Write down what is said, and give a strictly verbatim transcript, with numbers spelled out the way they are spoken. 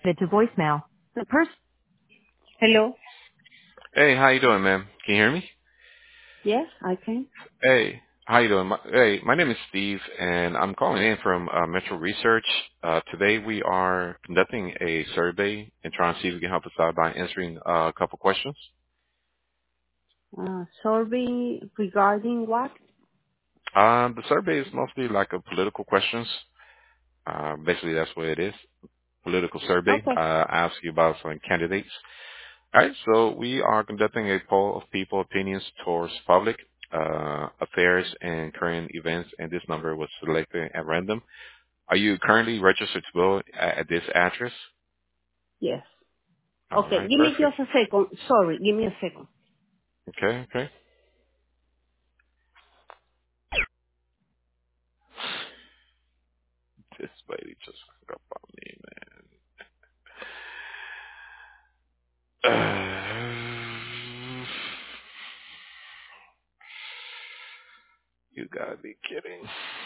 it to voicemail. The person. Hello. Hey, how you doing, man? Can you hear me? Yes, I can. Hey, how you doing? My, hey, my name is Steve, and I'm calling in from uh, Metro Research. Uh, today we are conducting a survey and trying to see if you can help us out by answering uh, a couple questions. Uh, survey regarding what? Um, the survey is mostly like a political questions. Uh, basically, that's what it is. Political survey. Okay. Uh, ask you about some candidates. All right, so we are conducting a poll of people opinions towards public uh, affairs and current events, and this number was selected at random. Are you currently registered to vote at, at this address? Yes. All Okay. right, Give me perfect. just a second. Sorry. Give me a second. Okay, okay. This lady just hung up on me, man. Uh, you gotta be kidding.